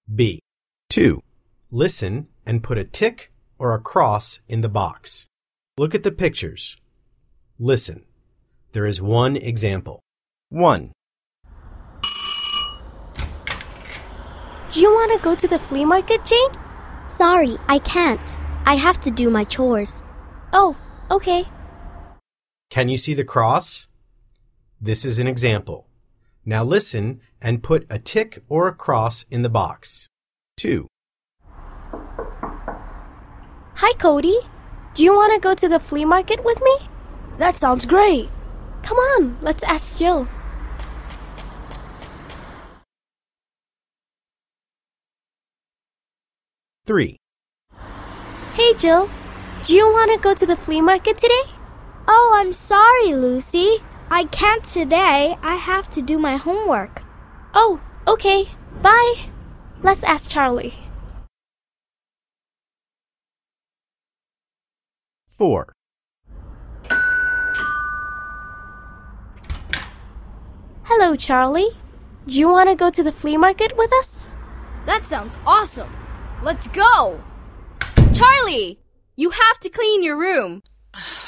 B. 2. Listen and put a tick or a cross in the box. Look at the pictures. Listen. There is one example. 1. Do you want to go to the flea market, Jane? Sorry, I can't. I have to do my chores. Oh, okay. Can you see the cross? This is an example. Now listen and put a tick or a cross in the box. 2. Hi, Cody. Do you want to go to the flea market with me? That sounds great. Come on, let's ask Jill. 3. Hey, Jill. Do you want to go to the flea market today? Oh, I'm sorry, Lucy. I can't today. I have to do my homework. Oh, okay. Bye. Let's ask Charlie. 4. Hello, Charlie. Do you want to go to the flea market with us? That sounds awesome. Let's go. Charlie, you have to clean your room.